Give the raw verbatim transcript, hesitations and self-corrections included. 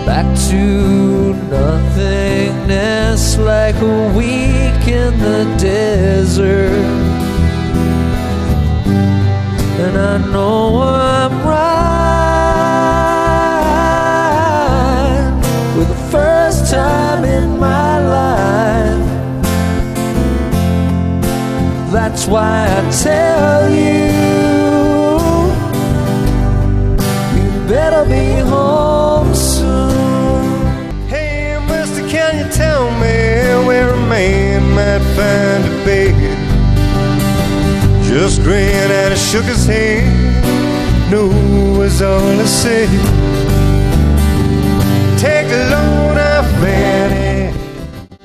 back to nothingness, like a week in the desert. And I know I'm right for the first time in my life. That's why I tell you, you better be home soon. Hey, mister, can you tell me where a man might find a bed? Just grinned and he shook his head. No was all he said. Take a load